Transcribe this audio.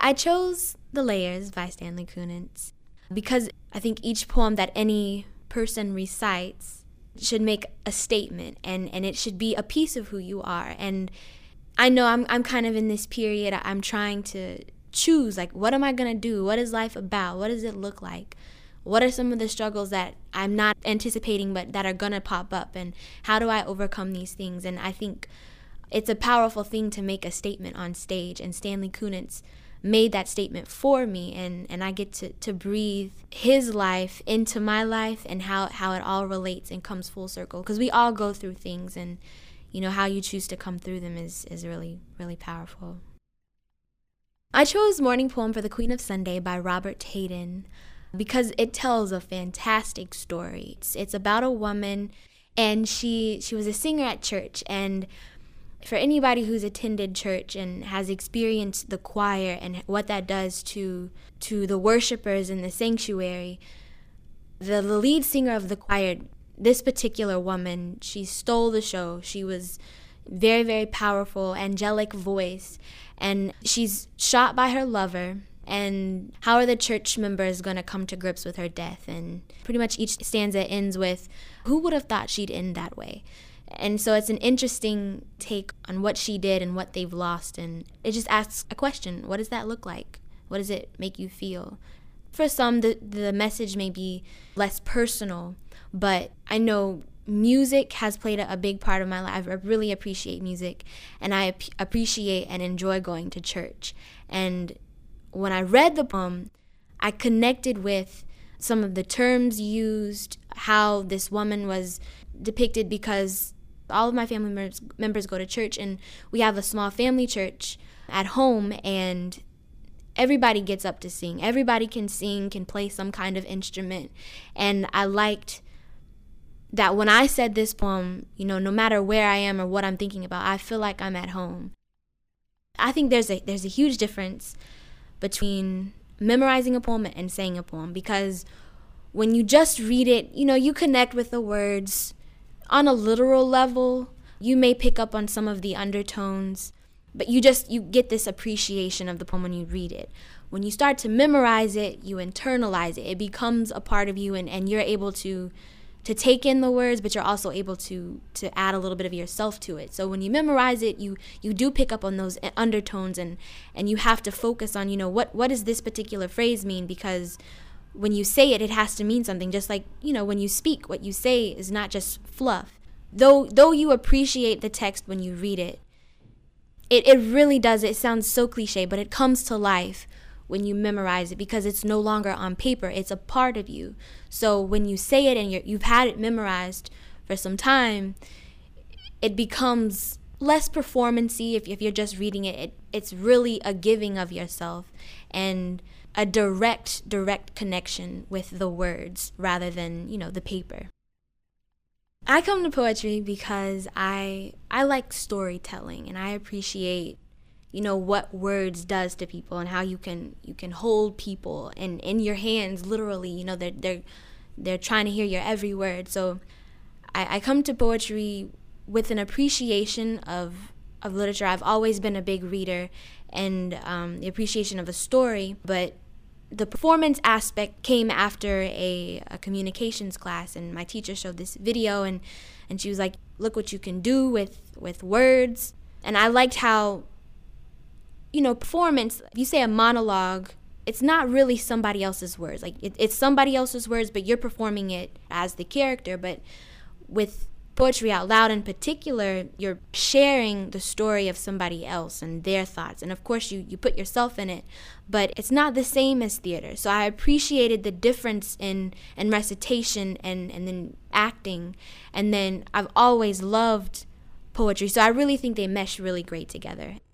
I chose The Layers by Stanley Kunitz because I think each poem that any person recites should make a statement, and it should be a piece of who you are. And I know I'm kind of in this period. I'm trying to choose, like, what am I going to do? What is life about? What does it look like? What are some of the struggles that I'm not anticipating but that are going to pop up? And how do I overcome these things? And I think it's a powerful thing to make a statement on stage. And Stanley Kunitz made that statement for me, and I get to breathe his life into my life and how it all relates and comes full circle, because we all go through things, and how you choose to come through them is really, really powerful. I chose Morning Poem for the Queen of Sunday by Robert Hayden because it tells a fantastic story. It's about a woman, and she was a singer at church. And for anybody who's attended church and has experienced the choir and what that does to the worshipers in the sanctuary, the lead singer of the choir, this particular woman, she stole the show. She was very, very powerful, angelic voice, and she's shot by her lover. And how are the church members going to come to grips with her death? And pretty much each stanza ends with, who would have thought she'd end that way? And so it's an interesting take on what she did and what they've lost. And it just asks a question. What does that look like? What does it make you feel? For some, the message may be less personal, but I know music has played a big part of my life. I really appreciate music, and I appreciate and enjoy going to church. And when I read the poem, I connected with some of the terms used, how this woman was depicted, because all of my family members go to church, and we have a small family church at home, and everybody gets up to sing. Everybody can sing, can play some kind of instrument. And I liked that when I said this poem, no matter where I am or what I'm thinking about, I feel like I'm at home. I think there's a huge difference between memorizing a poem and saying a poem, because when you just read it, you connect with the words on a literal level. You may pick up on some of the undertones, but you get this appreciation of the poem when you read it. When you start to memorize it, you internalize it. It becomes a part of you, and you're able to take in the words, but you're also able to add a little bit of yourself to it. So when you memorize it, you do pick up on those undertones, and you have to focus on, what does this particular phrase mean? Because when you say it, it has to mean something. Just like, when you speak, what you say is not just fluff. Though you appreciate the text when you read it, it really does. It sounds so cliche, but it comes to life when you memorize it, because it's no longer on paper. It's a part of you. So when you say it and you've had it memorized for some time, it becomes less performance-y. If you're just reading it, it's really a giving of yourself and a direct connection with the words rather than, the paper. I come to poetry because I like storytelling, and I appreciate what words does to people, and how you can hold people and in your hands, literally. They're trying to hear your every word. So I come to poetry with an appreciation of literature. I've always been a big reader, and the appreciation of a story, but the performance aspect came after a communications class, and my teacher showed this video, and she was like, look what you can do with words. And I liked how, performance, if you say a monologue, it's not really somebody else's words. Like, it's somebody else's words, but you're performing it as the character. But with poetry out loud in particular, you're sharing the story of somebody else and their thoughts. And of course, you put yourself in it, but it's not the same as theater. So I appreciated the difference in recitation and then acting. And then I've always loved poetry. So I really think they mesh really great together.